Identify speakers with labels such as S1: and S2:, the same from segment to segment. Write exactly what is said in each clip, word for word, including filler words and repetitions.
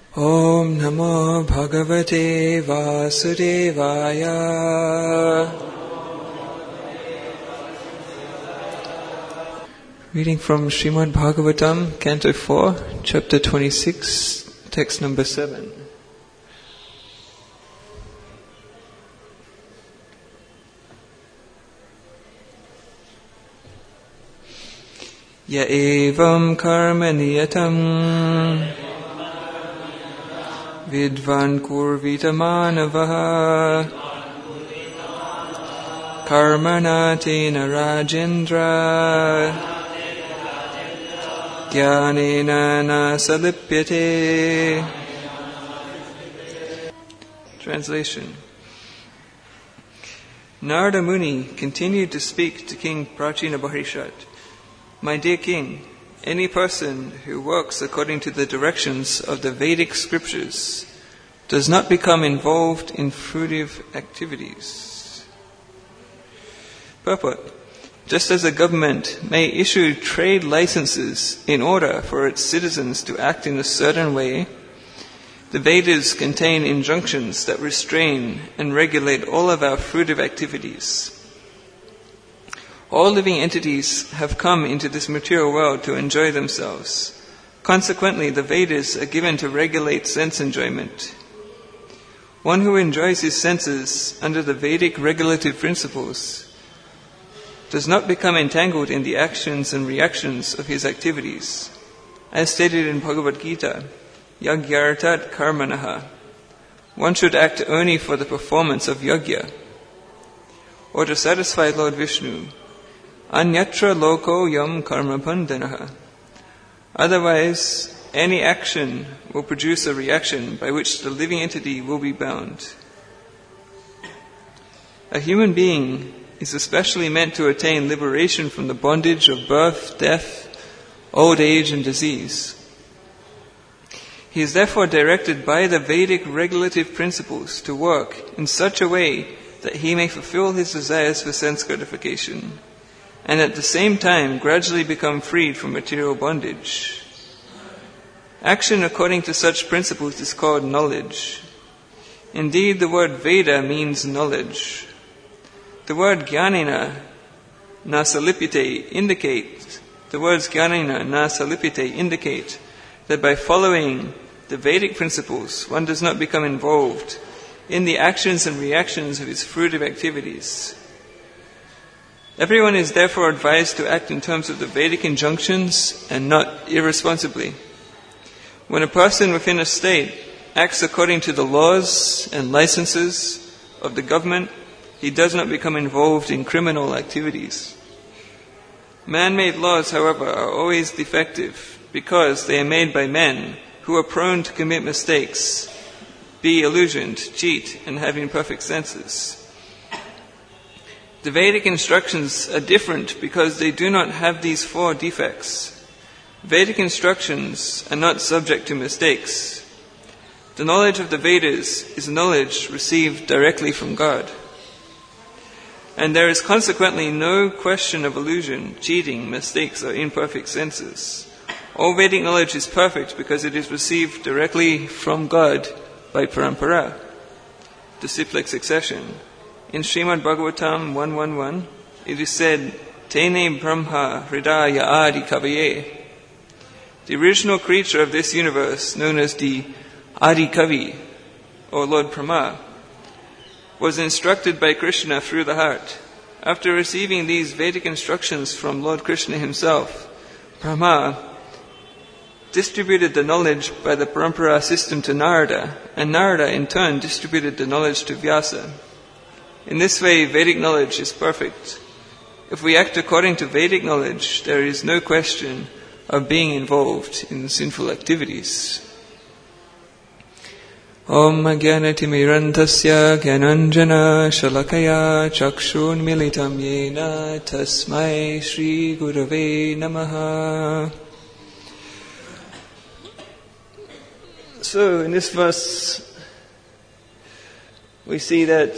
S1: Om Namo Bhagavate Vasudevaya. Reading from Srimad Bhagavatam, Canto four, Chapter twenty-six, Text number seven. Ya evam karma niyatam vidvan kurvita manavaha karmana tena rajendra jnanena na salipyate. Translation. Narada Muni continued to speak to King Prachina Baharishat. My dear king, any person who works according to the directions of the Vedic scriptures does not become involved in fruitive activities. Purport. Just as a government may issue trade licenses in order for its citizens to act in a certain way, the Vedas contain injunctions that restrain and regulate all of our fruitive activities. All living entities have come into this material world to enjoy themselves. Consequently, the Vedas are given to regulate sense enjoyment. One who enjoys his senses under the Vedic regulative principles does not become entangled in the actions and reactions of his activities. As stated in Bhagavad Gita, Yagyartat karmanaha. One should act only for the performance of yagya, or to satisfy Lord Vishnu. Anyatra loko yam karma bandhanaha. Otherwise, any action will produce a reaction by which the living entity will be bound. A human being is especially meant to attain liberation from the bondage of birth, death, old age and disease. He is therefore directed by the Vedic regulative principles to work in such a way that he may fulfill his desires for sense gratification, and at the same time gradually become freed from material bondage. Action according to such principles is called knowledge. Indeed, the word Veda means knowledge. The word Jnanena na salipite indicate, the words Jnanena na salipite indicate that by following the Vedic principles, one does not become involved in the actions and reactions of his fruitive activities. Everyone is therefore advised to act in terms of the Vedic injunctions and not irresponsibly. When a person within a state acts according to the laws and licenses of the government, he does not become involved in criminal activities. Man-made laws, however, are always defective because they are made by men who are prone to commit mistakes, be illusioned, cheat, and have imperfect senses. The Vedic instructions are different because they do not have these four defects. Vedic instructions are not subject to mistakes. The knowledge of the Vedas is knowledge received directly from God. And there is consequently no question of illusion, cheating, mistakes, or imperfect senses. All Vedic knowledge is perfect because it is received directly from God by parampara, disciplic succession. In Srimad Bhagavatam one eleven, it is said, Tene Brahma Hridaya Adi Kavaye. The original creature of this universe, known as the Adi Kavi, or Lord Brahma, was instructed by Krishna through the heart. After receiving these Vedic instructions from Lord Krishna himself, Brahma distributed the knowledge by the parampara system to Narada, and Narada in turn distributed the knowledge to Vyasa. In this way, Vedic knowledge is perfect. If we act according to Vedic knowledge, there is no question of being involved in sinful activities. Om Jnanatimirandasya Jnananjana Shalakaya Chakshun Militam Yena Tasmai Shri Gurave Namaha. So, in this verse, we see that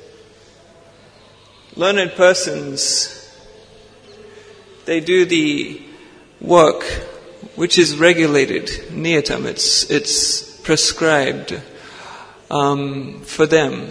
S1: learned persons, they do the work which is regulated, niyatam, it's, it's prescribed um, for them.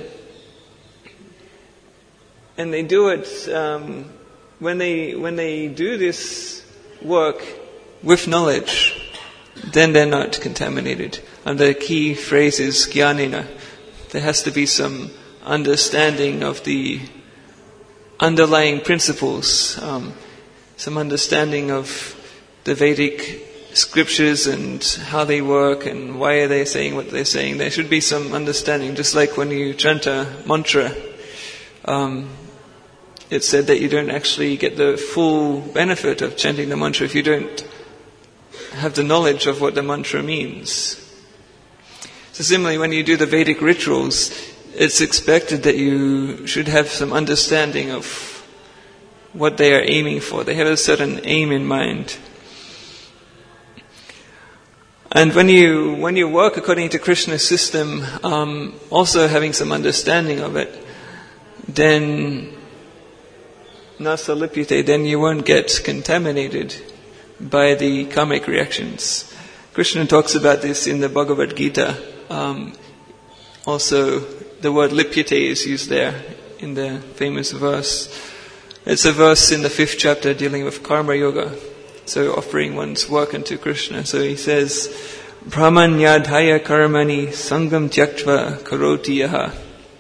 S1: And they do it, um, when they when they do this work with knowledge, then they're not contaminated. And the key phrase is jnanena. There has to be some understanding of the underlying principles, um, some understanding of the Vedic scriptures and how they work and why are they saying what they're saying. There should be some understanding, just like when you chant a mantra. Um, it's said that you don't actually get the full benefit of chanting the mantra if you don't have the knowledge of what the mantra means. So similarly, when you do the Vedic rituals, it's expected that you should have some understanding of what they are aiming for. They have a certain aim in mind. And when you when you work according to Krishna's system, um, also having some understanding of it, then nasa lipyate, then you won't get contaminated by the karmic reactions. Krishna talks about this in the Bhagavad Gita. Um, also, the word lipyate is used there in the famous verse. It's a verse in the fifth chapter dealing with karma yoga. So offering one's work unto Krishna. So he says, Brahmanyadhaya karmani sangam tyaktva karoti yaha.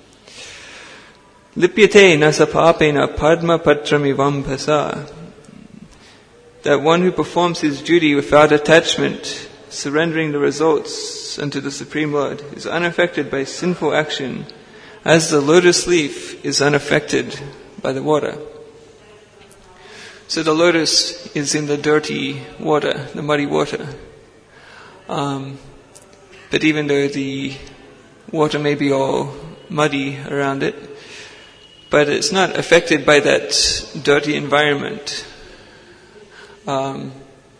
S1: Lipyate nasa papena padma patramivam phasa. That one who performs his duty without attachment, surrendering the results unto the Supreme Lord, is unaffected by sinful action, as the lotus leaf is unaffected by the water. So the lotus is in the dirty water, the muddy water. Um, but even though the water may be all muddy around it, but it's not affected by that dirty environment. Um,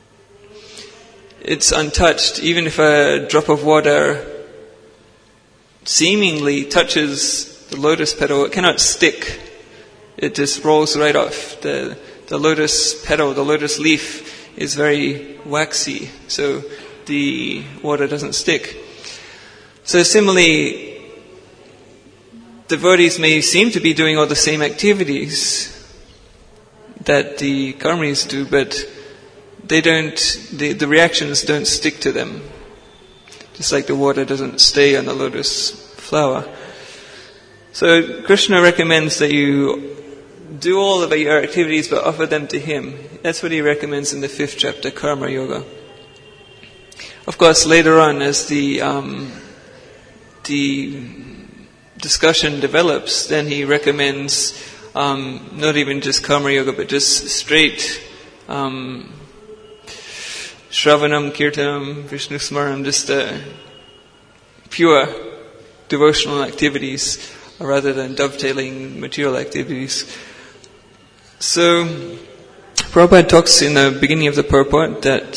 S1: it's untouched. Even if a drop of water seemingly touches the lotus petal, it cannot stick. It just rolls right off. The The lotus petal, the lotus leaf is very waxy, so the water doesn't stick. So similarly, devotees may seem to be doing all the same activities that the karmis do, but they don't, the, the reactions don't stick to them. Just like the water doesn't stay on the lotus flower. So Krishna recommends that you do all of your activities but offer them to him. That's what he recommends in the fifth chapter, Karma Yoga. Of course, later on, as the um, the discussion develops, then he recommends um, not even just Karma Yoga, but just straight um, Shravanam, Kirtanam, Vishnu Smaranam, just uh, pure devotional activities rather than dovetailing material activities. So, Prabhupada talks in the beginning of the purport that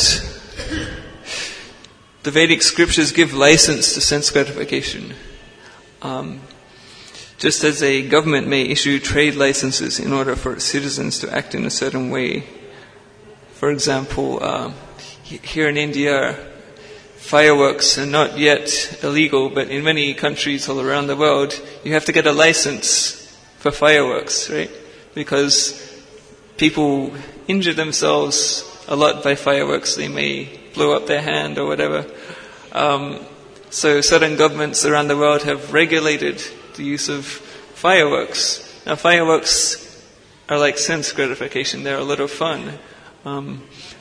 S1: the Vedic scriptures give license to sense gratification. Um, just as a government may issue trade licenses in order for citizens to act in a certain way. For example, uh, here in India, fireworks are not yet illegal, but in many countries all around the world, you have to get a license for fireworks, right? Because people injure themselves a lot by fireworks. They may blow up their hand or whatever. Um, so certain governments around the world have regulated the use of fireworks. Now fireworks are like sense gratification. They're a lot of fun. Um,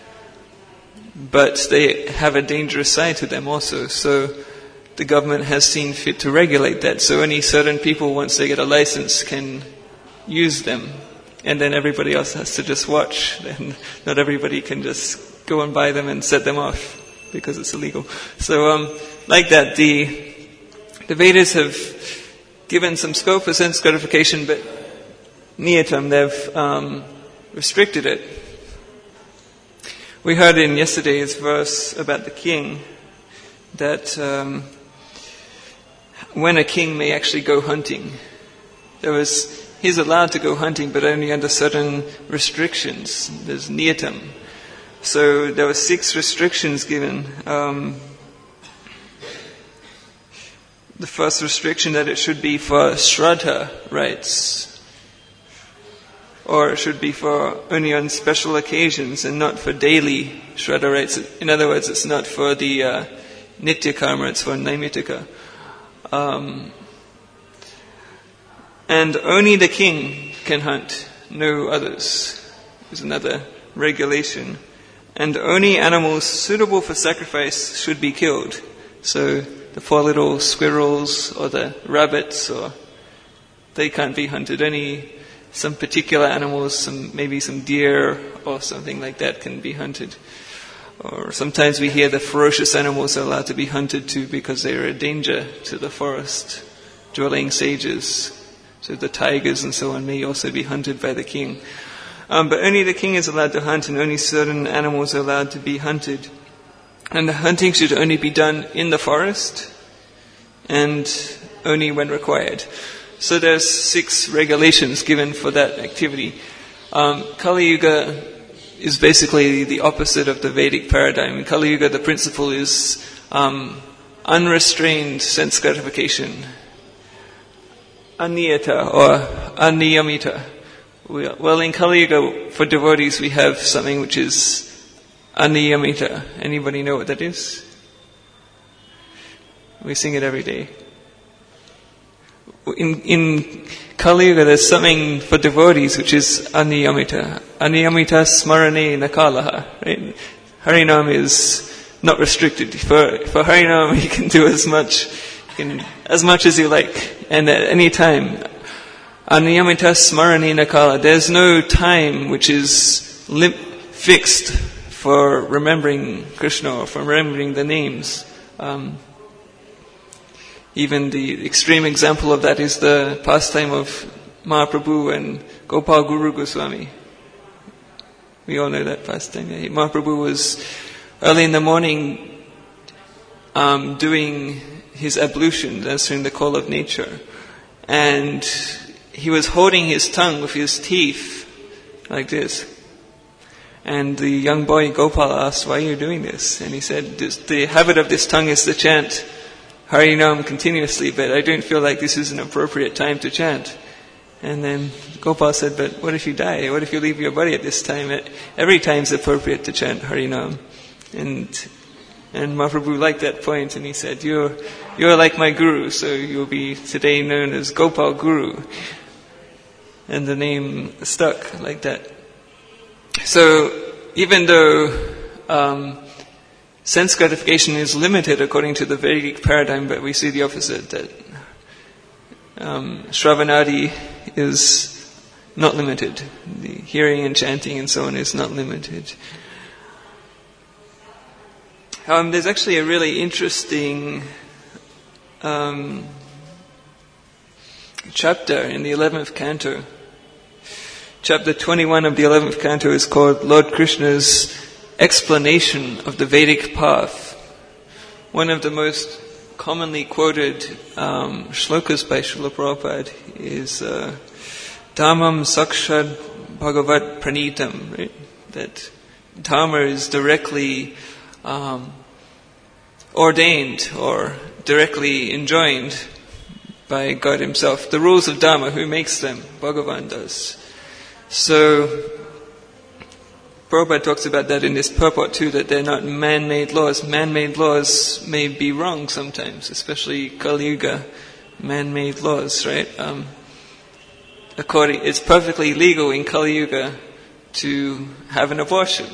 S1: but they have a dangerous side to them also. So the government has seen fit to regulate that. So only certain people, once they get a license, can use them. And then everybody else has to just watch. And not everybody can just go and buy them and set them off because it's illegal. So, um, like that, the the Vedas have given some scope for sense gratification, but niyatam, they've um, restricted it. We heard in yesterday's verse about the king that um, when a king may actually go hunting, there was. He's allowed to go hunting, but only under certain restrictions. There's niyatam. So there were six restrictions given. Um, the first restriction that it should be for Shraddha rites, or it should be for only on special occasions and not for daily Shraddha rites. In other words, it's not for the uh, Nitya Karma, it's for Naimittika. Um, and only the king can hunt, no others. There's another regulation. And only animals suitable for sacrifice should be killed. So the poor little squirrels or the rabbits, or they can't be hunted. Only some particular animals, some maybe some deer or something like that can be hunted. Or sometimes we hear the ferocious animals are allowed to be hunted too because they are a danger to the forest dwelling sages. So the tigers and so on may also be hunted by the king. Um, but only the king is allowed to hunt, and only certain animals are allowed to be hunted. And the hunting should only be done in the forest and only when required. So there's six regulations given for that activity. Um, Kali Yuga is basically the opposite of the Vedic paradigm. In Kali Yuga, the principle is um, unrestrained sense gratification. Aniyata or aniyamita. Well, in Kali Yuga, for devotees, we have something which is aniyamita. Anybody know what that is? We sing it every day. In, in Kali Yuga, there's something for devotees which is aniyamita. Aniyamita smarane nakalaha. Right? Harinam is not restricted. For, for Harinam, you can do as much, you can, as much as you like. And at any time, aniyamita smarane nakala. There's no time which is lim- fixed for remembering Krishna or for remembering the names. Um, even the extreme example of that is the pastime of Mahaprabhu and Gopal Guru Goswami. We all know that pastime. Mahaprabhu was early in the morning um, doing his ablution, answering the call of nature. And he was holding his tongue with his teeth like this. And the young boy Gopal asked, "Why are you doing this?" And he said, "The habit of this tongue is to chant Harinam continuously, but I don't feel like this is an appropriate time to chant." And then Gopal said, "But what if you die? What if you leave your body at this time? Every time is appropriate to chant Harinam." And and Mahaprabhu liked that point, and he said, "You're you're like my guru, so you'll be today known as Gopal Guru." And the name stuck like that. So even though um, sense gratification is limited according to the Vedic paradigm, but we see the opposite, that um, Shravanadi is not limited. The hearing and chanting and so on is not limited. Um, there's actually a really interesting um, chapter in the eleventh canto. Chapter twenty-one of the eleventh canto is called Lord Krishna's Explanation of the Vedic Path. One of the most commonly quoted um, shlokas by Srila Prabhupada is uh, Dhammam Sakshad Bhagavat Pranitam, right? That Dhamma is directly um, ordained or directly enjoined by God Himself. The rules of Dhamma, who makes them? Bhagavan does. So, Prabhupada talks about that in this purport too, that they're not man-made laws. Man-made laws may be wrong sometimes, especially Kali Yuga, man-made laws, right? Um, according, it's perfectly legal in Kali Yuga to have an abortion.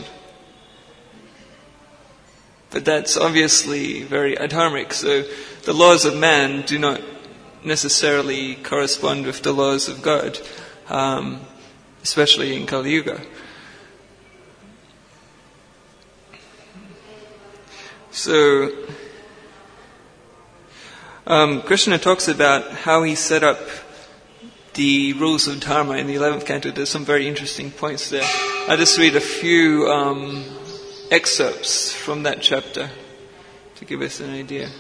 S1: But that's obviously very adharmic, so the laws of man do not necessarily correspond with the laws of God. Um, especially in Kali Yuga. So, um, Krishna talks about how he set up the rules of Dharma in the eleventh canto. There's some very interesting points there. I'll just read a few um, excerpts from that chapter to give us an idea.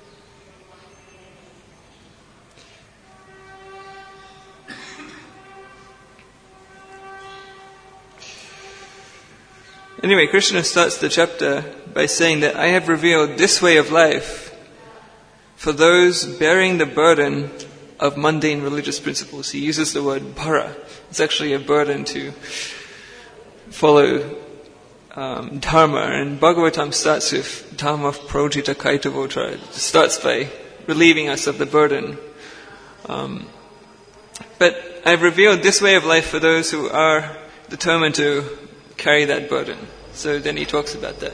S1: Anyway, Krishna starts the chapter by saying that I have revealed this way of life for those bearing the burden of mundane religious principles. He uses the word bhara. It's actually a burden to follow um, dharma. And Bhagavatam starts with dharma projita kaitavotra. It starts by relieving us of the burden. Um, but I've revealed this way of life for those who are determined to carry that burden. So then he talks about that.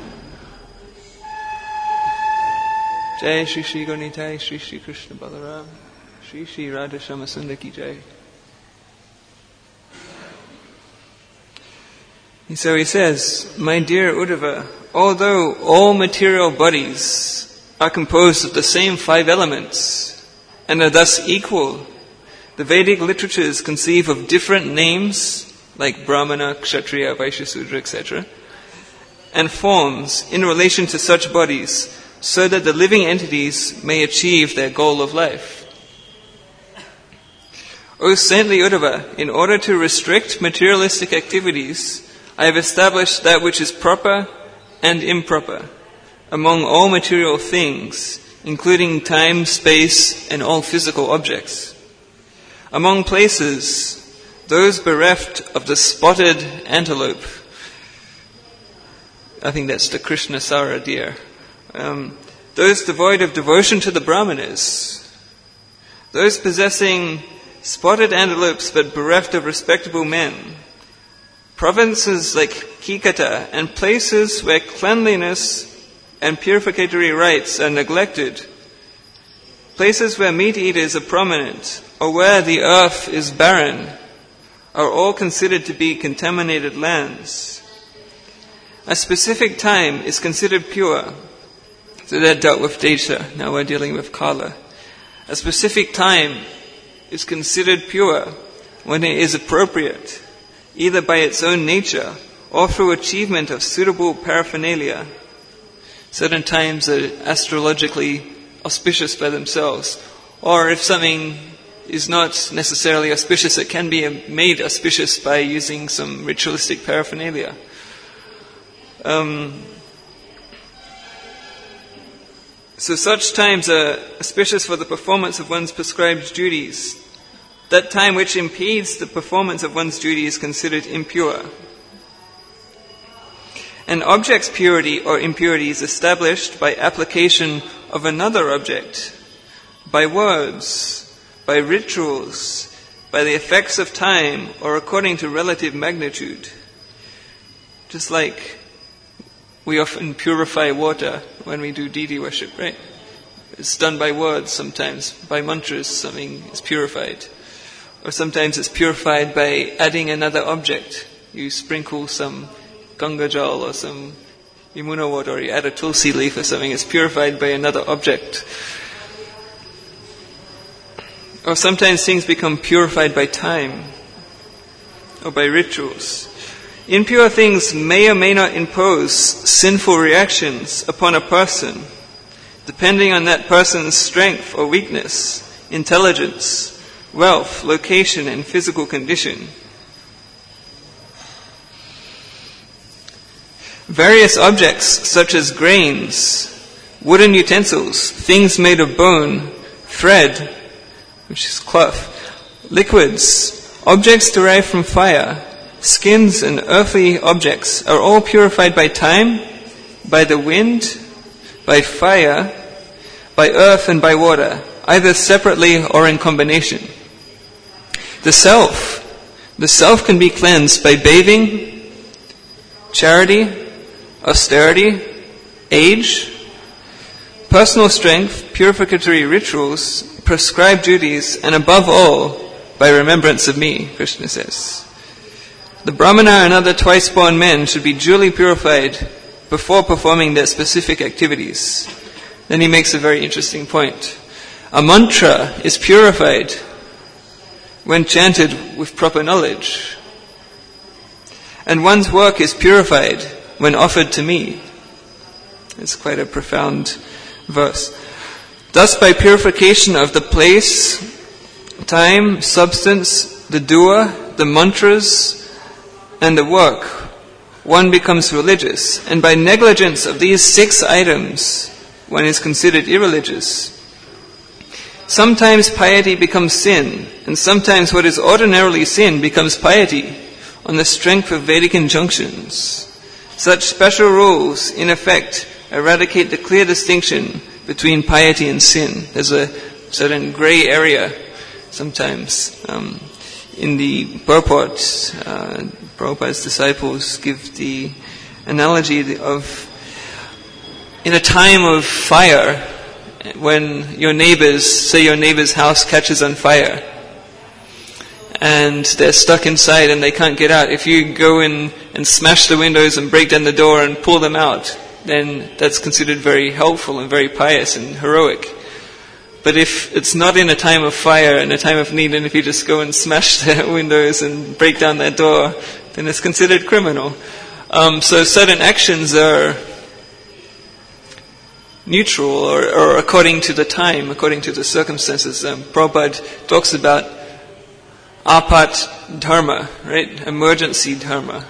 S1: Jai Shri Shri Gaunitai, Shri Shri Krishna Balaram, Shri Shri Radha Shamasunda Ki Jai. And so he says, my dear Uddhava, although all material bodies are composed of the same five elements and are thus equal, the Vedic literatures conceive of different names like Brahmana, Kshatriya, Vaishya, Sudra, et cetera, and forms in relation to such bodies, so that the living entities may achieve their goal of life. O saintly Uddhava, in order to restrict materialistic activities, I have established that which is proper and improper among all material things, including time, space, and all physical objects. Among places, those bereft of the spotted antelope, I think that's the Krishnasara deer, um, those devoid of devotion to the Brahmanas, those possessing spotted antelopes but bereft of respectable men, provinces like Kikata, and places where cleanliness and purificatory rites are neglected, places where meat eaters are prominent, or where the earth is barren, are all considered to be contaminated lands. A specific time is considered pure. So that dealt with Desha, now we're dealing with Kala. A specific time is considered pure when it is appropriate, either by its own nature or through achievement of suitable paraphernalia. Certain times are astrologically auspicious by themselves, or if something is not necessarily auspicious, it can be made auspicious by using some ritualistic paraphernalia. Um, so such times are auspicious for the performance of one's prescribed duties. That time which impedes the performance of one's duty is considered impure. An object's purity or impurity is established by application of another object, by words, by rituals, by the effects of time, or according to relative magnitude. Just like we often purify water when we do deity worship, right? It's done by words sometimes, by mantras something is purified. Or sometimes it's purified by adding another object. You sprinkle some Ganga Jal or some Yamuna water, or you add a tulsi leaf or something, it's purified by another object. Or sometimes things become purified by time or by rituals. Impure things may or may not impose sinful reactions upon a person, depending on that person's strength or weakness, intelligence, wealth, location, and physical condition. Various objects such as grains, wooden utensils, things made of bone, thread, which is cloth, liquids, objects derived from fire, skins and earthly objects are all purified by time, by the wind, by fire, by earth and by water, either separately or in combination. The self, the self can be cleansed by bathing, charity, austerity, age, personal strength, purificatory rituals, prescribed duties, and above all, by remembrance of me, Krishna says. The Brahmana and other twice-born men should be duly purified before performing their specific activities. Then he makes a very interesting point. A mantra is purified when chanted with proper knowledge, and one's work is purified when offered to me. It's quite a profound verse. Thus, by purification of the place, time, substance, the doer, the mantras, and the work, one becomes religious. And by negligence of these six items, one is considered irreligious. Sometimes piety becomes sin, and sometimes what is ordinarily sin becomes piety on the strength of Vedic injunctions. Such special rules, in effect, eradicate the clear distinction between piety and sin. There's a certain grey area sometimes. Um, in the purport, uh, Prabhupada's disciples give the analogy of in a time of fire, when your neighbors, say your neighbor's house catches on fire, and they're stuck inside and they can't get out. If you go in and smash the windows and break down the door and pull them out, then that's considered very helpful and very pious and heroic. But if it's not in a time of fire and a time of need, and if you just go and smash the windows and break down that door, then it's considered criminal. Um, so certain actions are neutral or, or according to the time, according to the circumstances. Um, Prabhupada talks about apat dharma, right? Emergency dharma.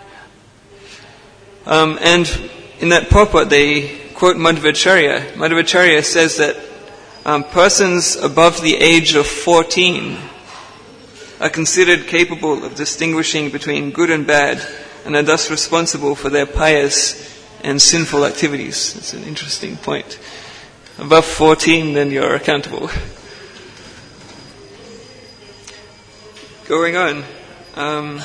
S1: Um, and in that purport they quote Madhvacharya. Madhvacharya says that um, persons above the age of fourteen are considered capable of distinguishing between good and bad, and are thus responsible for their pious and sinful activities. That's an interesting point. Above fourteen, then you're accountable. Going on. Um,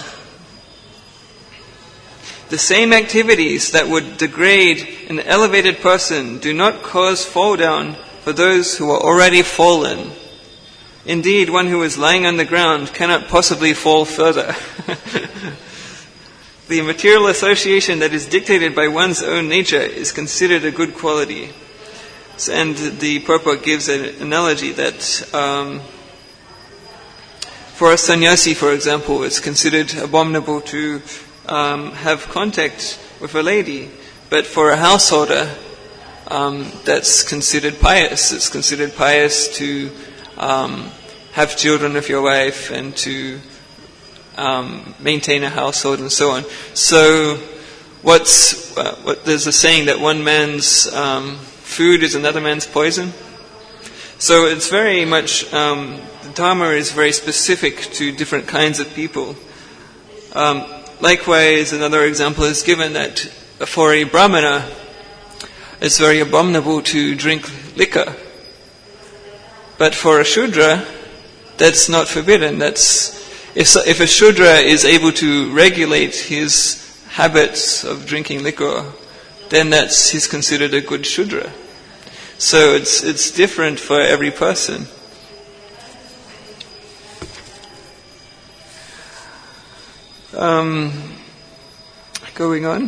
S1: the same activities that would degrade an elevated person do not cause fall down for those who are already fallen. Indeed, one who is lying on the ground cannot possibly fall further. The material association that is dictated by one's own nature is considered a good quality. And the purport gives an analogy that um, for a sannyasi, for example, it's considered abominable to um, have contact with a lady. But for a householder, um, that's considered pious. It's considered pious to um, have children with your wife and to Um, maintain a household and so on. So, what's uh, what? There's a saying that one man's um, food is another man's poison. So it's very much um, the dharma is very specific to different kinds of people. Um, likewise, another example is given that for a brahmana, it's very abominable to drink liquor. But for a shudra, that's not forbidden. That's If, if a Shudra is able to regulate his habits of drinking liquor, then that's he's considered a good Shudra. So it's it's different for every person. Um, going on.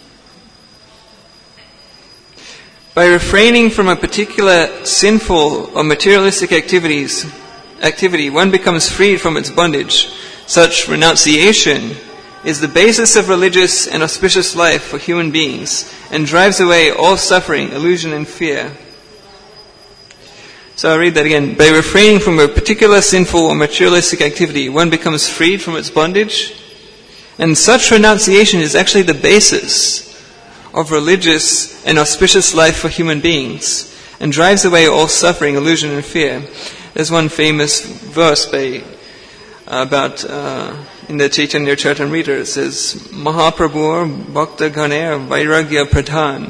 S1: By refraining from a particular sinful or materialistic activities, activity, one becomes freed from its bondage. Such renunciation is the basis of religious and auspicious life for human beings and drives away all suffering, illusion, and fear. So I'll read that again. By refraining from a particular sinful or materialistic activity, one becomes freed from its bondage. And such renunciation is actually the basis of religious and auspicious life for human beings and drives away all suffering, illusion, and fear. There's one famous verse by, uh, about uh, in the Chaitanya Charitamrita. It says, Mahaprabhu Bhakta Ganer Vairagya Pradhan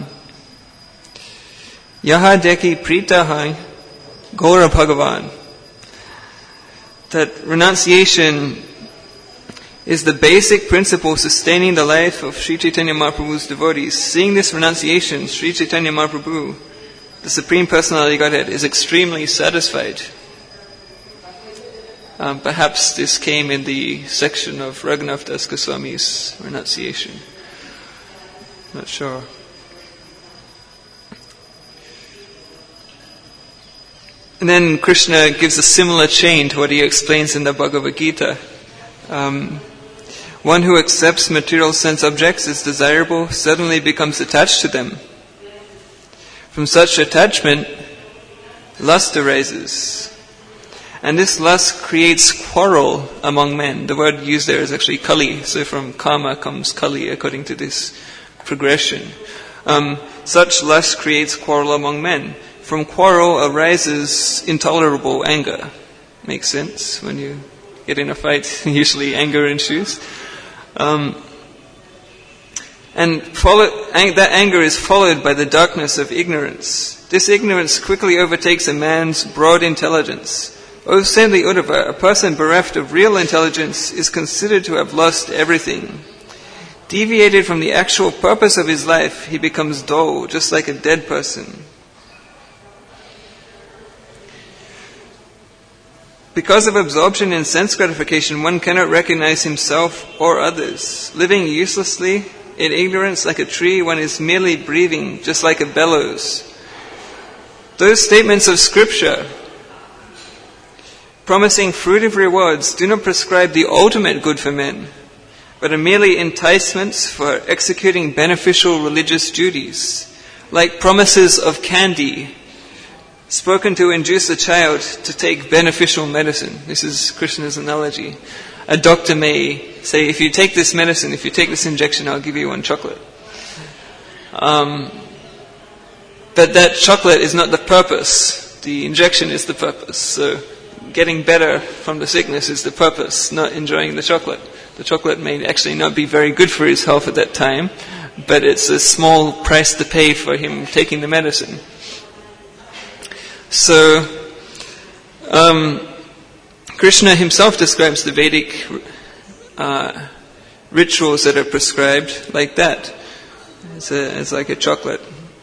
S1: Yaha Deki Pritahai Gaura Bhagavan. That renunciation is the basic principle sustaining the life of Sri Chaitanya Mahaprabhu's devotees. Seeing this renunciation, Sri Chaitanya Mahaprabhu, the Supreme Personality of Godhead, is extremely satisfied. Um, perhaps this came in the section of Raghunath Das Goswami's renunciation. Not sure. And then Krishna gives a similar chain to what he explains in the Bhagavad Gita. Um, one who accepts material sense objects as desirable suddenly becomes attached to them. From such attachment, lust arises. And this lust creates quarrel among men. The word used there is actually kali. So from karma comes kali according to this progression. Um, such lust creates quarrel among men. From quarrel arises intolerable anger. Makes sense when you get in a fight, usually anger ensues. Um, and follow, ang- that anger is followed by the darkness of ignorance. This ignorance quickly overtakes a man's broad intelligence. O saintly Uddhava, a person bereft of real intelligence is considered to have lost everything. Deviated from the actual purpose of his life, he becomes dull, just like a dead person. Because of absorption in sense gratification, one cannot recognize himself or others. Living uselessly, in ignorance like a tree, one is merely breathing, just like a bellows. Those statements of scripture, promising fruitive rewards, do not prescribe the ultimate good for men, but are merely enticements for executing beneficial religious duties, like promises of candy, spoken to induce a child to take beneficial medicine. This is Krishna's analogy. A doctor may say, if you take this medicine, if you take this injection, I'll give you one chocolate. Um, but that chocolate is not the purpose. The injection is the purpose. So getting better from the sickness is the purpose, not enjoying the chocolate. The chocolate may actually not be very good for his health at that time, but it's a small price to pay for him taking the medicine. So, um, Krishna himself describes the Vedic uh, rituals that are prescribed like that. It's, a, it's like a chocolate.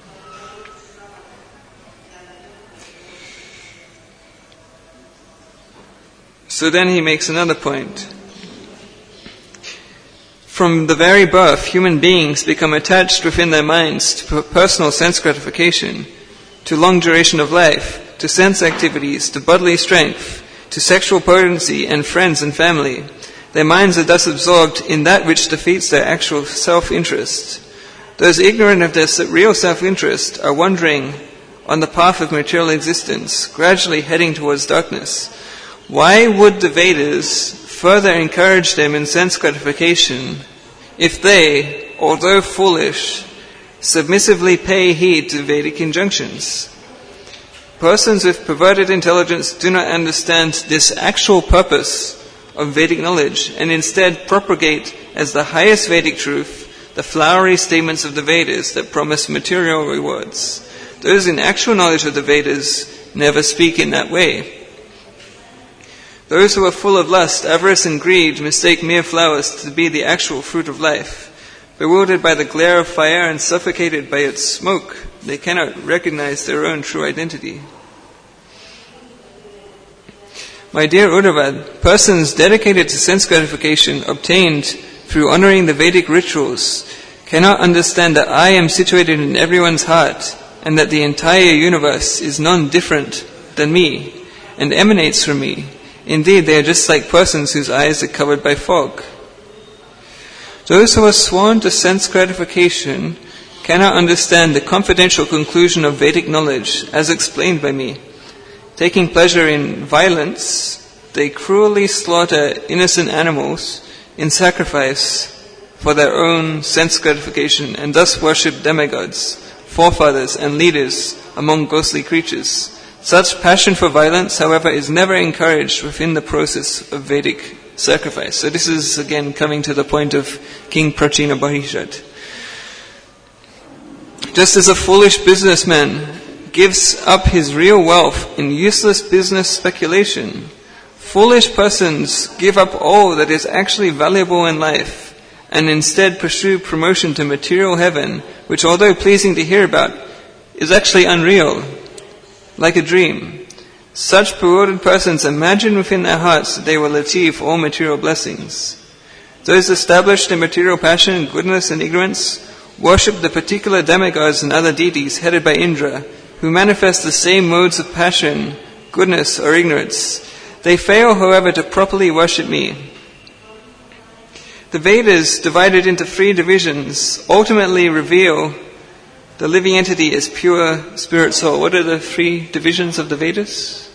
S1: So then he makes another point. From the very birth, human beings become attached within their minds to personal sense gratification, to long duration of life, to sense activities, to bodily strength, to sexual potency and friends and family. Their minds are thus absorbed in that which defeats their actual self-interest. Those ignorant of their real self-interest are wandering on the path of material existence, gradually heading towards darkness. Why would the Vedas further encourage them in sense gratification if they, although foolish, submissively pay heed to Vedic injunctions? Persons with perverted intelligence do not understand this actual purpose of Vedic knowledge and instead propagate as the highest Vedic truth the flowery statements of the Vedas that promise material rewards. Those in actual knowledge of the Vedas never speak in that way. Those who are full of lust, avarice and greed mistake mere flowers to be the actual fruit of life. Bewildered by the glare of fire and suffocated by its smoke, they cannot recognize their own true identity. My dear Uddhava, persons dedicated to sense gratification obtained through honoring the Vedic rituals cannot understand that I am situated in everyone's heart and that the entire universe is none different than me and emanates from me. Indeed, they are just like persons whose eyes are covered by fog. Those who are sworn to sense gratification cannot understand the confidential conclusion of Vedic knowledge as explained by me. Taking pleasure in violence, they cruelly slaughter innocent animals in sacrifice for their own sense gratification and thus worship demigods, forefathers and leaders among ghostly creatures. Such passion for violence, however, is never encouraged within the process of Vedic sacrifice. So this is again coming to the point of King Prachina Bahishat. Just as a foolish businessman gives up his real wealth in useless business speculation, foolish persons give up all that is actually valuable in life and instead pursue promotion to material heaven, which although pleasing to hear about, is actually unreal, like a dream. Such bewildered persons imagine within their hearts that they will achieve all material blessings. Those established in material passion, goodness and ignorance worship the particular demigods and other deities headed by Indra, who manifest the same modes of passion, goodness or ignorance. They fail, however, to properly worship me. The Vedas, divided into three divisions, ultimately reveal the living entity as pure spirit soul. What are the three divisions of the Vedas?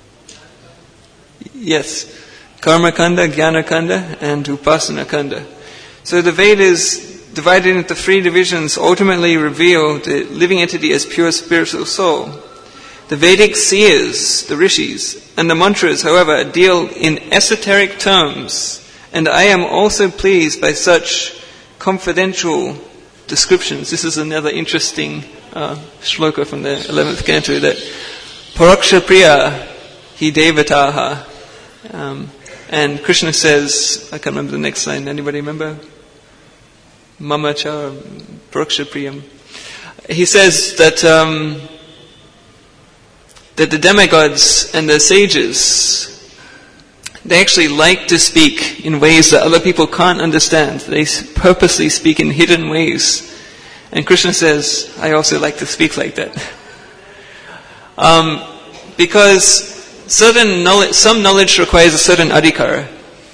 S1: Yes. Karma Kanda, Jnana Kanda, and Upasana Kanda. So the Vedas, divided into three divisions, ultimately reveal the living entity as pure spiritual soul. The Vedic seers, the rishis, and the mantras, however, deal in esoteric terms, and I am also pleased by such confidential descriptions. This is another interesting uh, shloka from the eleventh canto, that Paraksha Priya hi devataha. Um, and Krishna says, I can't remember the next line, anybody remember? Mama cha Paraksha Priyam. He says that um, that the demigods and the sages, they actually like to speak in ways that other people can't understand. They purposely speak in hidden ways. And Krishna says, I also like to speak like that. Um, because certain knowledge, some knowledge requires a certain adhikara.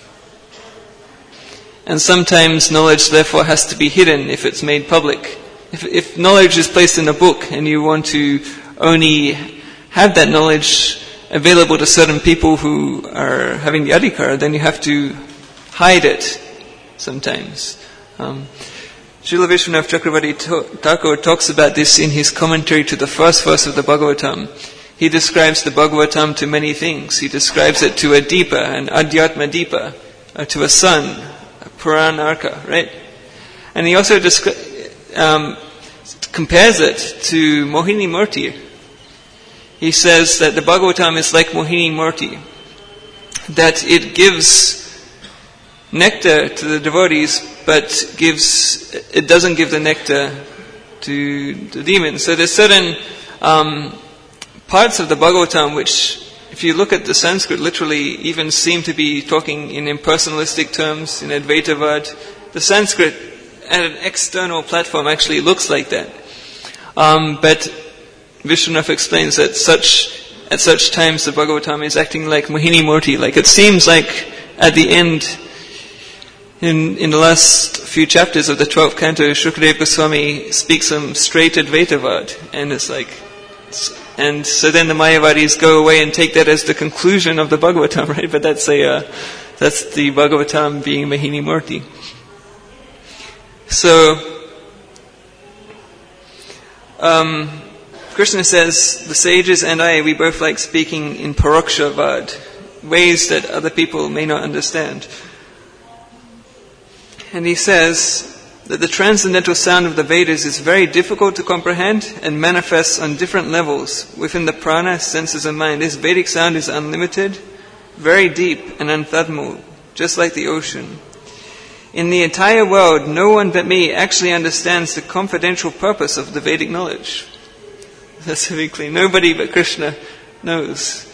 S1: And sometimes knowledge therefore has to be hidden if it's made public. If, if knowledge is placed in a book and you want to only have that knowledge available to certain people who are having the adhikar, then you have to hide it sometimes. Um, Srila Vishwanath Chakravarti Thakur talks about this in his commentary to the first verse of the Bhagavatam. He describes the Bhagavatam to many things. He describes it to a Deepa, an Adhyatma Deepa, or to a sun, a Puranarka, right? And he also descri- um, compares it to Mohini Murti. He says that the Bhagavatam is like Mohini Murti, that it gives nectar to the devotees, but gives it doesn't give the nectar to the demons. So there's certain um, parts of the Bhagavatam which, if you look at the Sanskrit, literally even seem to be talking in impersonalistic terms, in Advaitavad. The Sanskrit at an external platform actually looks like that. Um, but Vishwanath explains that such at such times the Bhagavatam is acting like Mohini Murti, like it seems like at the end, in in the last few chapters of the twelfth canto, Shukadeva Goswami speaks some straight Advaitavad, and it's like, and so then the Mayavadis go away and take that as the conclusion of the Bhagavatam, right? But that's a uh, that's the Bhagavatam being Mohini Murti. So, um. Krishna says, the sages and I, we both like speaking in Parokshavad, ways that other people may not understand. And he says that the transcendental sound of the Vedas is very difficult to comprehend and manifests on different levels within the prana, senses and mind. This Vedic sound is unlimited, very deep and unfathomable, just like the ocean. In the entire world, no one but me actually understands the confidential purpose of the Vedic knowledge. That's very clear. Nobody but Krishna knows.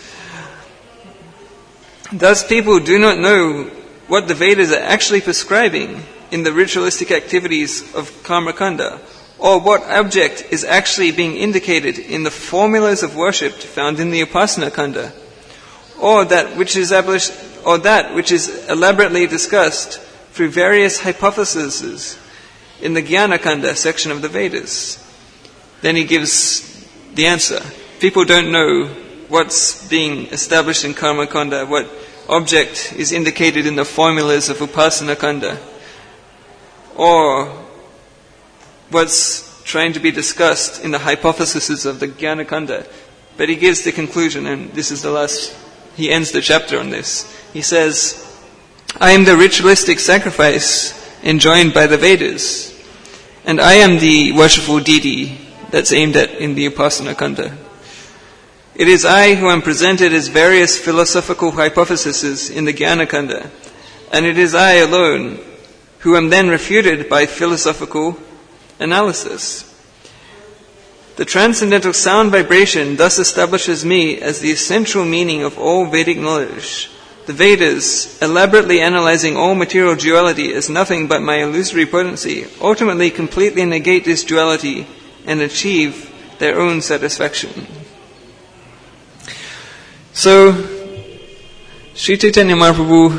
S1: Thus people do not know what the Vedas are actually prescribing in the ritualistic activities of Karmakanda, or what object is actually being indicated in the formulas of worship found in the Upasana Kanda, or that which is established, or that which is elaborately discussed through various hypotheses in the Jnana Kanda section of the Vedas. Then he gives the answer. People don't know what's being established in Karma Kanda, what object is indicated in the formulas of Upasana Kanda, or what's trying to be discussed in the hypotheses of the Jnana Kanda. But he gives the conclusion, and this is the last, he ends the chapter on this. He says, I am the ritualistic sacrifice enjoined by the Vedas, and I am the worshipful deity that's aimed at in the Upasana Kanda. It is I who am presented as various philosophical hypotheses in the Jnana Kanda, and it is I alone who am then refuted by philosophical analysis. The transcendental sound vibration thus establishes me as the essential meaning of all Vedic knowledge. The Vedas, elaborately analyzing all material duality as nothing but my illusory potency, ultimately completely negate this duality and achieve their own satisfaction. So, Sri Chaitanya Mahaprabhu,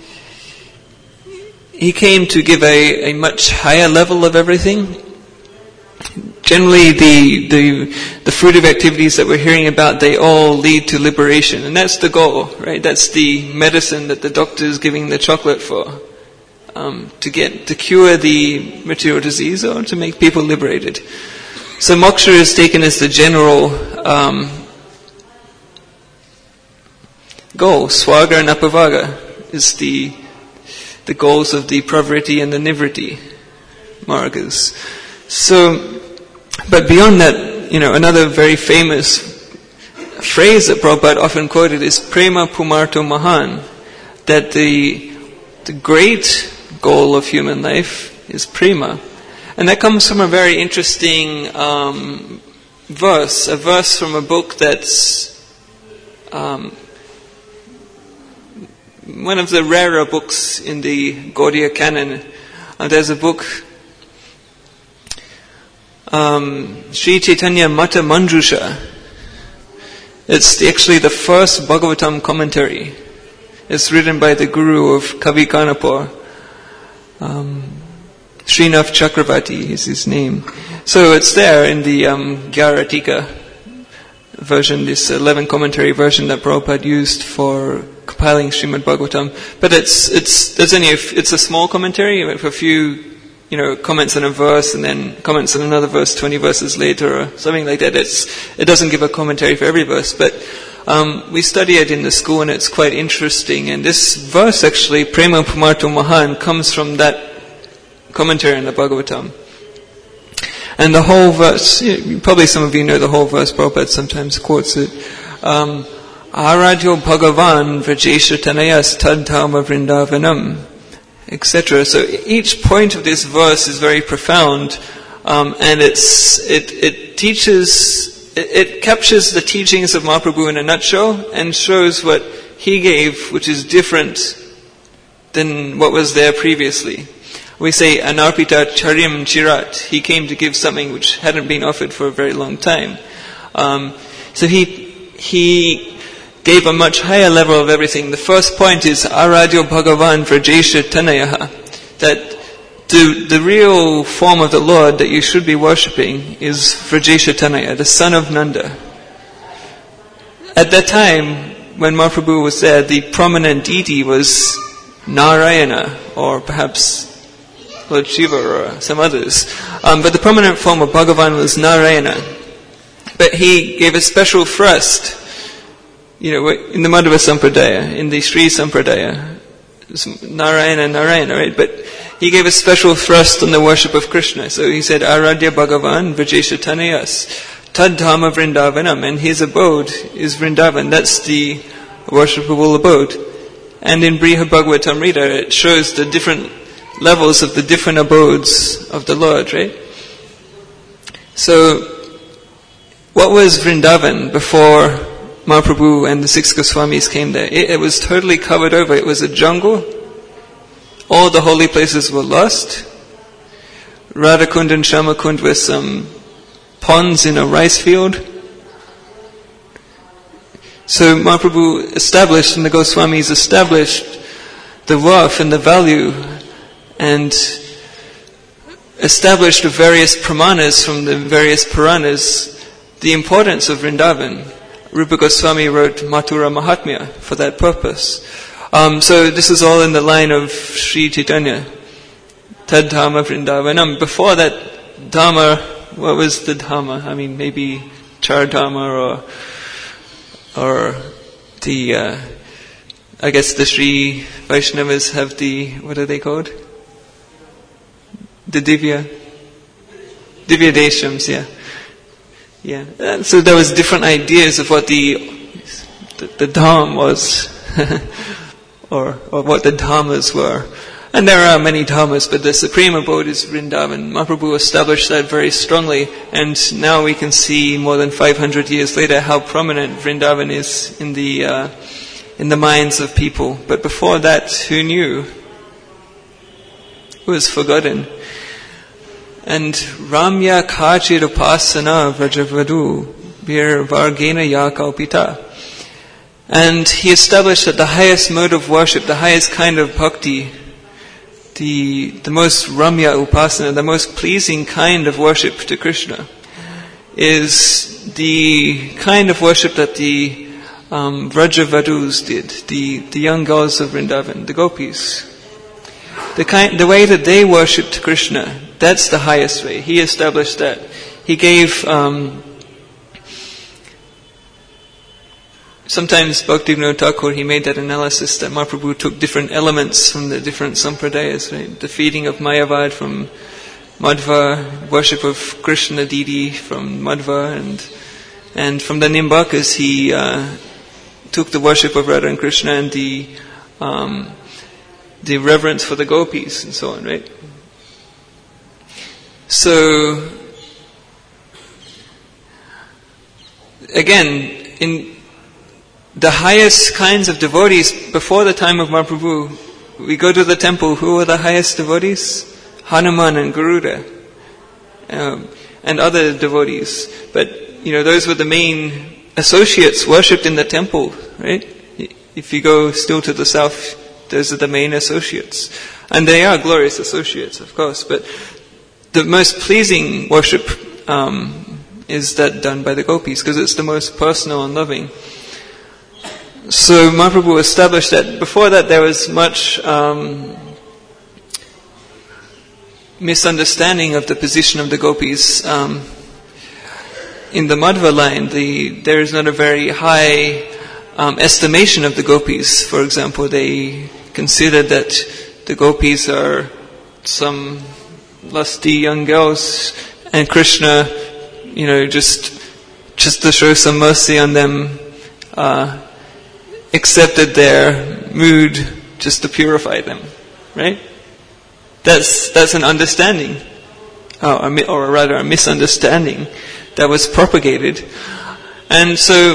S1: he came to give a, a much higher level of everything. Generally, the, the the fruitive activities that we're hearing about, they all lead to liberation, and that's the goal, right? That's the medicine that the doctor is giving the chocolate for. um, to get to cure the material disease or to make people liberated. So moksha is taken as the general um, goal. Swaga and apavaga is the the goals of the pravriti and the nivritti margas. So, but beyond that, you know, another very famous phrase that Prabhupada often quoted is prema pumarto mahan, that the the great goal of human life is prema. And that comes from a very interesting um, verse, a verse from a book that's um, one of the rarer books in the Gaudiya canon. Uh, there's a book, um, Sri Chaitanya Mata Manjusha. It's the, actually the first Bhagavatam commentary. It's written by the guru of Kavi Kanapur. Um, Srinath Chakravarti is his name. So it's there in the um, Gyaratika version, this eleven commentary version that Prabhupada used for compiling Srimad Bhagavatam. But it's it's there's only a f- it's a small commentary with a few, you know, comments on a verse and then comments on another verse twenty verses later or something like that. It's it doesn't give a commentary for every verse, but um, we study it in the school and it's quite interesting. And this verse actually, Prema Pumarto Mahan, comes from that commentary on the Bhagavatam. And the whole verse, you, probably some of you know the whole verse, Prabhupada sometimes quotes it. Um, Aradyo Bhagavan Vrajesha Tanayas Tadthama Vrindavanam, et cetera. So each point of this verse is very profound, um, and it's it it teaches, it, it captures the teachings of Mahaprabhu in a nutshell and shows what he gave, which is different than what was there previously. We say anarpita charim chirat. He came to give something which hadn't been offered for a very long time. Um, so he he gave a much higher level of everything. The first point is Aradyo Bhagavan Vrajesha Tanayaha, that the the real form of the Lord that you should be worshipping is Vrajesha Tanaya, the son of Nanda. At that time, when Mahaprabhu was there, the prominent deity was Narayana, or perhaps Lord Shiva or some others. Um, but the prominent form of Bhagavan was Narayana. But he gave a special thrust, you know, in the Madhava Sampradaya, in the Sri Sampradaya, Narayana, Narayana, right? But he gave a special thrust on the worship of Krishna. So he said, Aradya Bhagavan Vrajesha Tanayas Tadthama Vrindavanam, and his abode is Vrindavan. That's the worshipable abode. And in Brihad Bhagavatamrita, it shows the different levels of the different abodes of the Lord, right? So, what was Vrindavan before Mahaprabhu and the six Goswamis came there? It, it was totally covered over. It was a jungle. All the holy places were lost. Radhakund and Shamakund were some ponds in a rice field. So Mahaprabhu established, and the Goswamis established, the worth and the value and established the various pramanas from the various Puranas, the importance of Vrindavan. Rupa Goswami wrote Mathura Mahatmya for that purpose. Um, so this is all in the line of Sri Chaitanya. Tadthama Vrindavanam. Before that, Dhamma, what was the Dhamma? I mean, maybe Char Dhamma or, or the, uh, I guess the Sri Vaishnavas have the, what are they called? The Divya, Divya Deshams, yeah. Yeah. And so there was different ideas of what the, the, the Dham was, or, or what the Dhammas were. And there are many Dhammas, but the supreme abode is Vrindavan. Mahaprabhu established that very strongly, and now we can see more than five hundred years later how prominent Vrindavan is in the, uh, in the minds of people. But before that, who knew? It was forgotten. And Ramya Kachir Upasana Vrajavadu Bir Vargena Yakalpita. And he established that the highest mode of worship, the highest kind of bhakti, the the most Ramya Upasana, the most pleasing kind of worship to Krishna, is the kind of worship that the um, Vrajavadus did, the, the young girls of Vrindavan, the gopis. the kind, the way that they worshipped Krishna, that's the highest way. He established that. He gave, um, sometimes Bhaktivinoda Thakur, he made that analysis that Mahaprabhu took different elements from the different sampradayas, right? The feeding of Mayavad from Madhva, worship of Krishna Didi from Madhva, and and from the Nimbakas he uh, took the worship of Radha and Krishna and the um, the reverence for the gopis and so on, right? So again, in the highest kinds of devotees before the time of Mahaprabhu, we go to the temple, who were the highest devotees? Hanuman and Garuda, um, and other devotees. But, you know, those were the main associates worshipped in the temple, right? If you go still to the south, those are the main associates. And they are glorious associates, of course, but the most pleasing worship um, is that done by the gopis, because it's the most personal and loving. So Mahaprabhu established that. Before that there was much um, misunderstanding of the position of the gopis. Um, in the Madhva line, the, there is not a very high um, estimation of the gopis. For example, they consider that the gopis are some lusty young girls, and Krishna, you know, just just to show some mercy on them, uh, accepted their mood just to purify them, right? That's that's an understanding, or, or rather a misunderstanding that was propagated. And so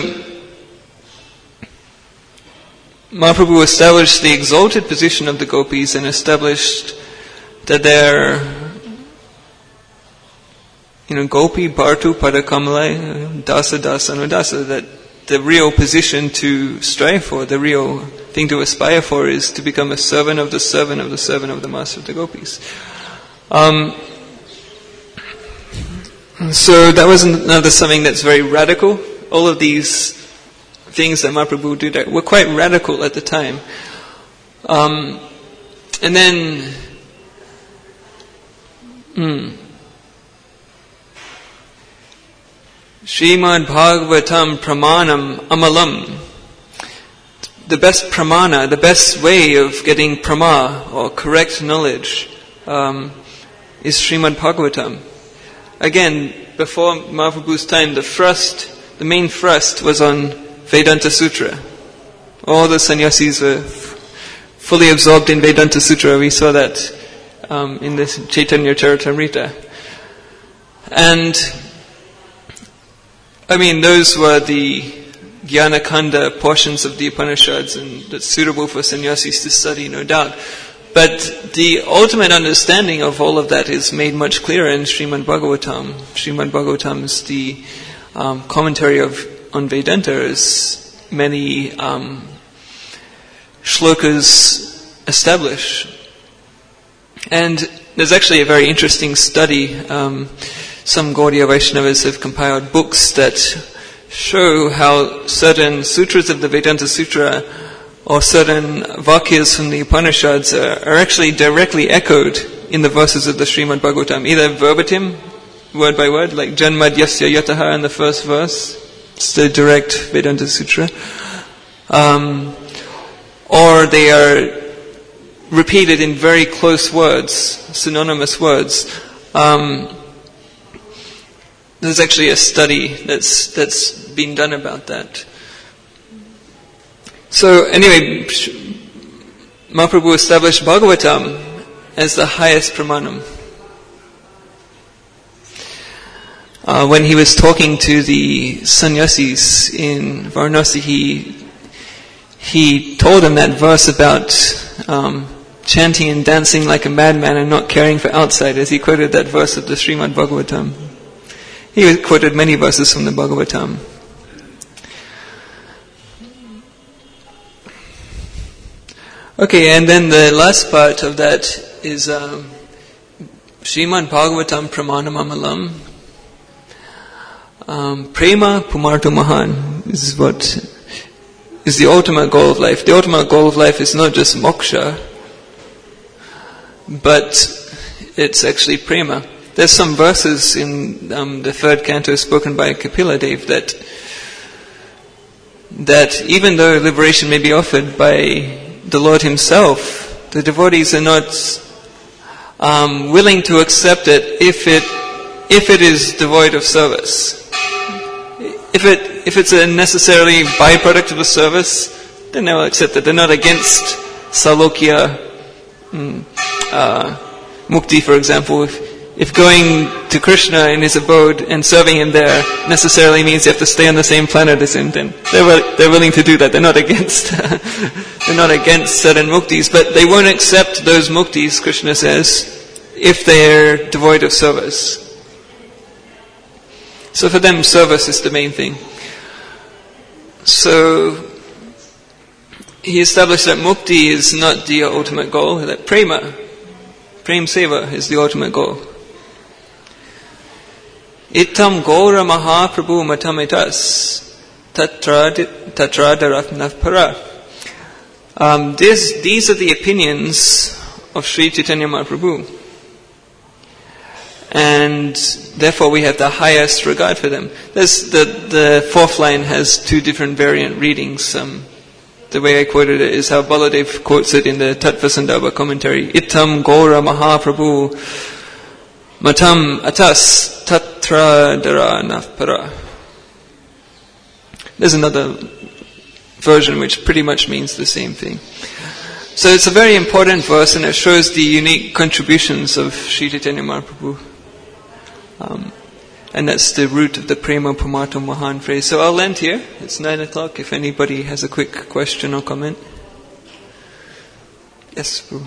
S1: Mahaprabhu established the exalted position of the gopis and established that they're, you know, gopi bhartu padakamalai dasa dasa anudasa, that the real position to strive for, the real thing to aspire for, is to become a servant of the servant of the servant of the master of the gopis. Um, so that was another something that's very radical. All of these things that Mahaprabhu did were quite radical at the time. Um, and then, hmm, Srimad Bhagavatam Pramanam Amalam. The best pramana, the best way of getting prama, or correct knowledge, um, is Srimad Bhagavatam. Again, before Mahaprabhu's time, the thrust, the main thrust was on Vedanta Sutra. All the sannyasis were f- fully absorbed in Vedanta Sutra. We saw that um, in this Chaitanya Charitamrita. And I mean, those were the Jnana-khanda portions of the Upanishads, and that's suitable for sannyasis to study, no doubt. But the ultimate understanding of all of that is made much clearer in Srimad Bhagavatam. Srimad Bhagavatam is the um, commentary of on Vedanta, as many um, shlokas establish. And there's actually a very interesting study. Um, some Gaudiya Vaishnavas have compiled books that show how certain sutras of the Vedanta Sutra or certain vakyas from the Upanishads are, are actually directly echoed in the verses of the Srimad Bhagavatam, either verbatim, word by word, like Janmadyasya Yataha in the first verse, it's the direct Vedanta Sutra, um, or they are repeated in very close words, synonymous words. Um, there's actually a study that's that's been done about that. So anyway, Mahaprabhu established Bhagavatam as the highest pramanam. Uh, when he was talking to the sannyasis in Varanasi, he, he told them that verse about um, chanting and dancing like a madman and not caring for outsiders. He quoted that verse of the Srimad Bhagavatam. He quoted many verses from the Bhagavatam. Okay, and then the last part of that is um, Srimad Bhagavatam Pramanam Amalam. Um, Prema Pumarto Mahan. This is what is the ultimate goal of life. The ultimate goal of life is not just moksha. but it's actually prema. There's some verses in um, the third canto spoken by Kapila Dev that that even though liberation may be offered by the Lord Himself, the devotees are not um, willing to accept it if it if it is devoid of service. If it if it's a necessarily byproduct of the service, then they will accept it. They're not against salokya mm, uh, mukti, for example. If, if going to Krishna in his abode and serving him there necessarily means you have to stay on the same planet as him, then they're will, they're willing to do that. They're not against they're not against certain muktis, but they won't accept those muktis, Krishna says, if they're devoid of service. So for them, service is the main thing. So he established that mukti is not the ultimate goal, that prema, prem seva is the ultimate goal. Itam Gaura Mahaprabhu Matamitas Tatra Daratnath Para. Um, this, these are the opinions of Sri Chaitanya Mahaprabhu. And therefore we have the highest regard for them. There's the, the fourth line has two different variant readings. Um, the way I quoted it is how Baladev quotes it in the Tattva Sandarbha commentary. Itam Gaura Mahaprabhu Matam Atas Tatra Dara Para. There's another version which pretty much means the same thing. So it's a very important verse, and it shows the unique contributions of Sri Chaitanya Mahaprabhu. Um, and that's the root of the Prema Pamato Mahan phrase. So I'll end here. It's nine o'clock. If anybody has a quick question or comment. Yes, Prabhu.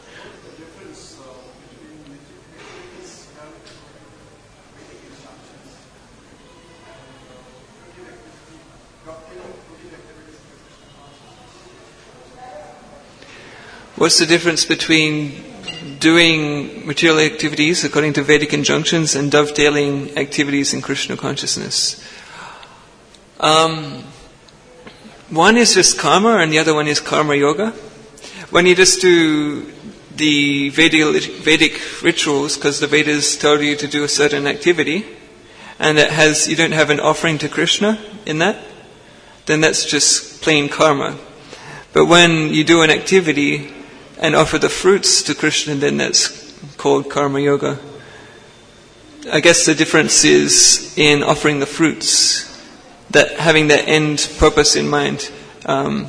S1: What's the difference between doing material activities according to Vedic injunctions and dovetailing activities in Krishna consciousness? Um, one is just karma and the other one is karma yoga. When you just do the Vedic, Vedic rituals, because the Vedas tell you to do a certain activity, and it has you don't have an offering to Krishna in that, then that's just plain karma. But when you do an activity and offer the fruits to Krishna, then that's called karma yoga. I guess the difference is in offering the fruits, that having that end purpose in mind. Um,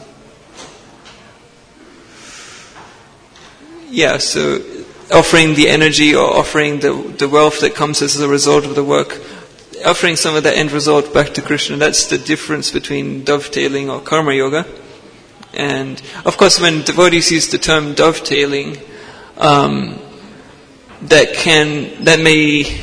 S1: yeah, so offering the energy or offering the, the wealth that comes as a result of the work, offering some of the end result back to Krishna, that's the difference between dovetailing or karma yoga. And of course, when devotees use the term dovetailing, um, that can that may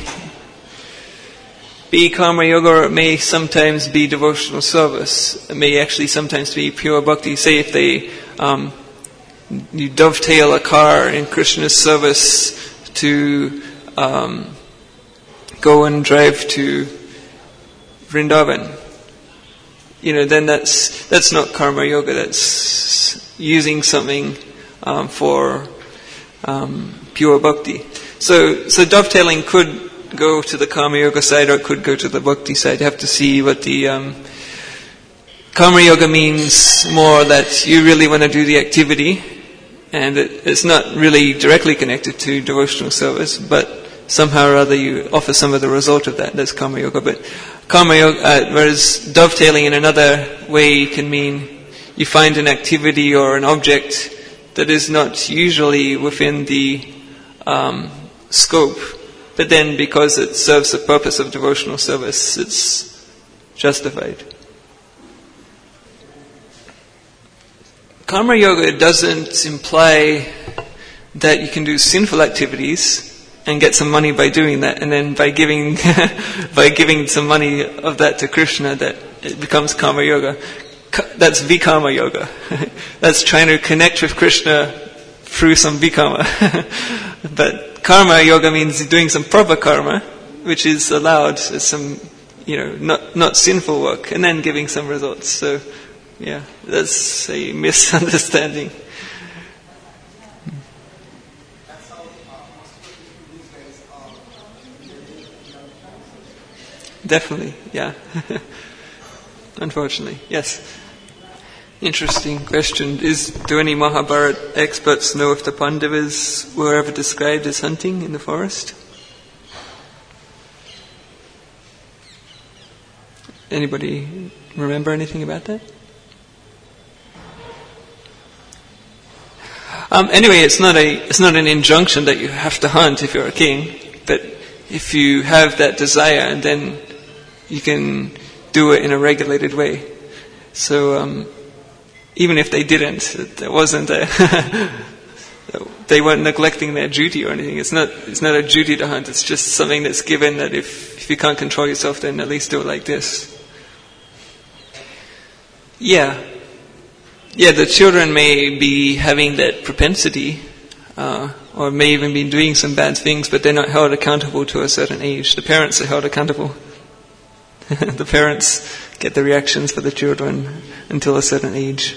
S1: be karma yoga, or it may sometimes be devotional service. It may actually sometimes be pure bhakti. Say if they um, you dovetail a car in Krishna's service to um, go and drive to Vrindavan. You know, then that's that's not karma yoga. That's using something um, for um, pure bhakti. So, so dovetailing could go to the karma yoga side, or it could go to the bhakti side. You have to see what the um, karma yoga means. More that you really want to do the activity, and it, it's not really directly connected to devotional service, but somehow or other you offer some of the result of that. That's karma yoga. But karma yoga, uh, whereas dovetailing in another way can mean you find an activity or an object that is not usually within the um, scope, but then because it serves the purpose of devotional service, it's justified. Karma yoga doesn't imply that you can do sinful activities and get some money by doing that, and then by giving by giving some money of that to Krishna, that it becomes karma yoga. That's vikarma yoga. That's trying to connect with Krishna through some vikarma. But karma yoga means doing some proper karma, which is allowed as some, you know, not not sinful work, and then giving some results. So, yeah, that's a misunderstanding.
S2: That's how
S1: definitely, yeah. Unfortunately, yes. Interesting question. Is do any Mahabharata experts know if the Pandavas were ever described as hunting in the forest? Anybody remember anything about that? Um, anyway, it's not a it's not an injunction that you have to hunt if you're a king, but if you have that desire, and then you can do it in a regulated way. So um, even if they didn't, there wasn't a they weren't neglecting their duty or anything. It's not it's not a duty to hunt. It's just something that's given that if if you can't control yourself, then at least do it like this. Yeah. Yeah, the children may be having that propensity, uh, or may even be doing some bad things, but they're not held accountable to a certain age. The parents are held accountable. The parents get the reactions for the children until a certain age.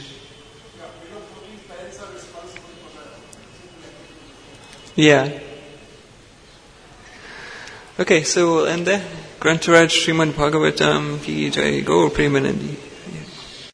S1: Yeah. Okay, so we'll end there. Grantaraj Srimad Bhagavatam Ki Jai Gaur Premanandi.